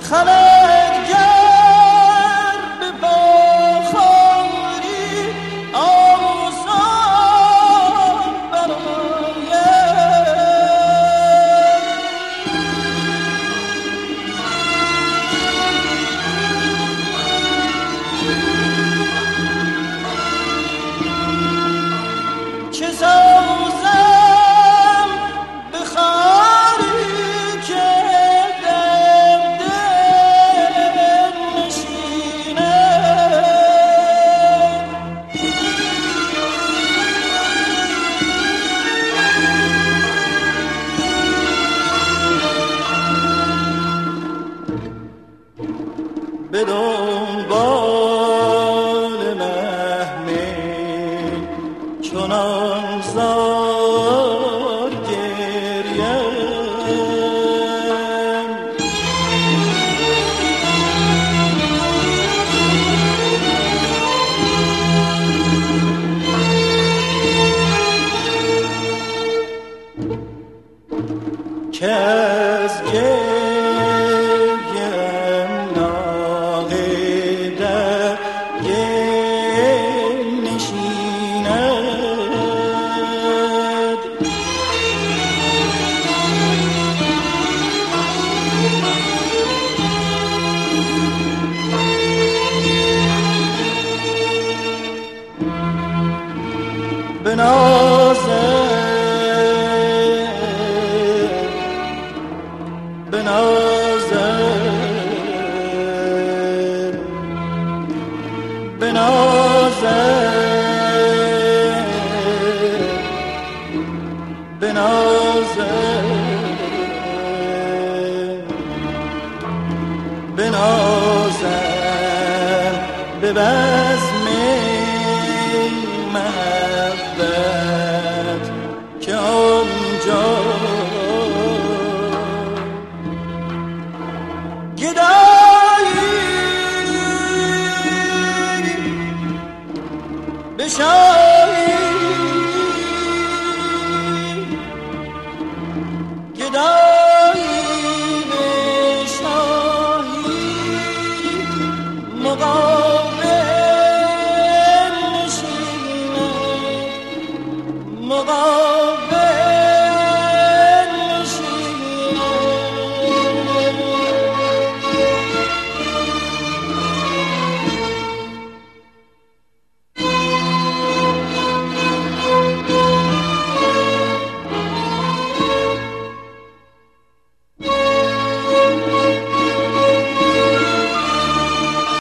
خلق گر به باخاری آسان براید چه سازم به خاری که در دل نشینه به دنبال محمل چنان زار گریم که از گریم ناقه در گل نشیند بنازد بنازم به بزم محبت که آنجا گدایی بشایی گدایی